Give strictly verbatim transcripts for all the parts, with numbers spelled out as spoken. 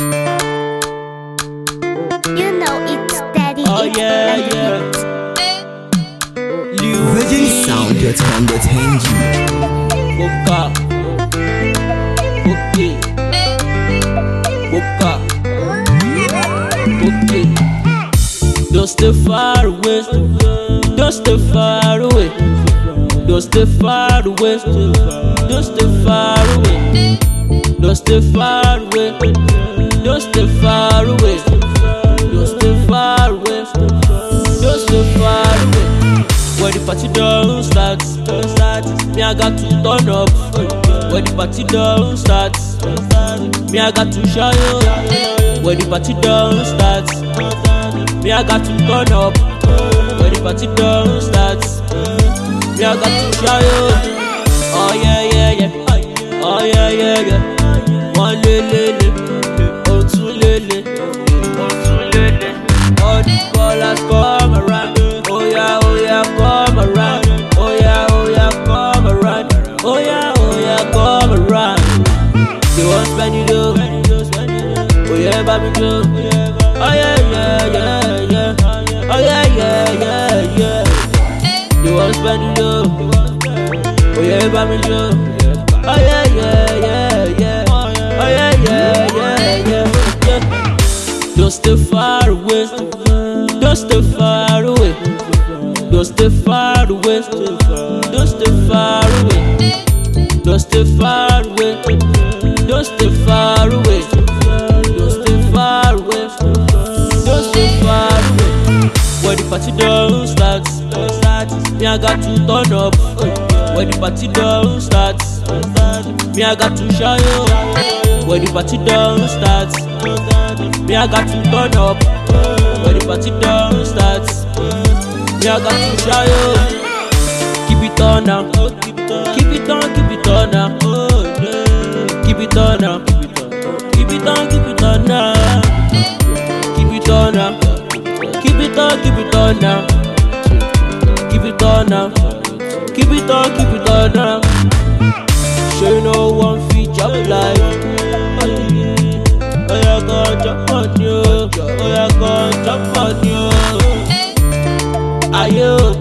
You know it's steady. Oh it's yeah, like yeah. virgin sound dot com dot n g. Boca. Okay. Boca. Okay. Don't stay far away. Don't stay far away. Don't stay far away. Don't stay far away. Don't stay far away. Don't stay far away. Don't stay far away. Don't stay far away. When the party don't start, don't start. Me I got to turn up. When the party don't start, me I got to shine up. When the party don't start, me I got to turn up. When the party don't start, me I got to shine up. Oh yeah yeah yeah. Oh yeah yeah yeah. One lele, oh two lele, oh two lele. All the callers come around. Oh yeah, oh yeah, come around. Oh yeah, oh yeah, come around. Oh yeah, oh yeah, come around. They want spend it up. Oh yeah, baby, do. Oh yeah, yeah, yeah, yeah. Oh yeah, yeah, yeah, yeah. They want spend it up. Oh yeah, baby, do. Oh yeah, yeah, yeah, yeah. Oh yeah, yeah, yeah, yeah, yeah. Don't stay far away. Don't stay far away. Don't stay far away. Don't stay far away. Don't stay far away. Don't stay far away. Don't stay far away. Don't stay far away. When the party don't start, don't start. Me I got to turn up. When the party don't start, me I got to shine up. When the party don't start, me I got to turn up. When the party don't start, me I got to shine up. Keep it on now, keep it on, keep it on now. Keep it on now, keep it on, keep it on now. Keep it on now, keep it on, keep it on now. Keep it on now, keep it on, keep it on now. Sure no one feature life. Oh yeah, go jump on you. Oh yeah, go jump on you. Are you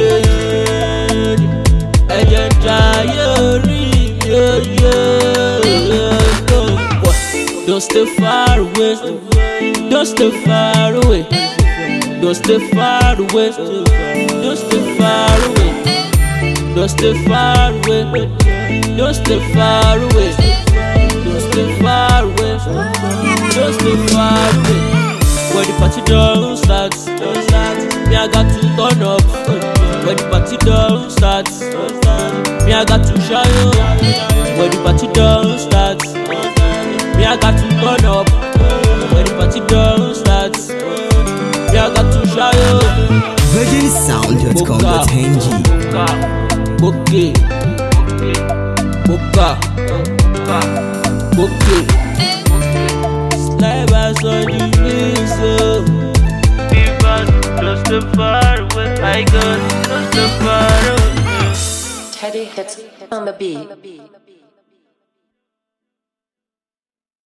ready? Agent, are you ready? Don't stay far away. Don't stay far away. Don't stay far away. Don't stay far away. Don't stay far away. Don't stay far away. Don't stay far away. Don't stay far away. When the party don't start, don't start. Me I got to turn up. When the party don't start, me I got to shine up. When the party don't start, me I got to turn up. When the party don't start, me I got to shine up. virgin sound dot com dot n g. Okay, Boca, okay. Slide us on the whistle. People just too far away. I got just too far away. Teddy hits on the beat.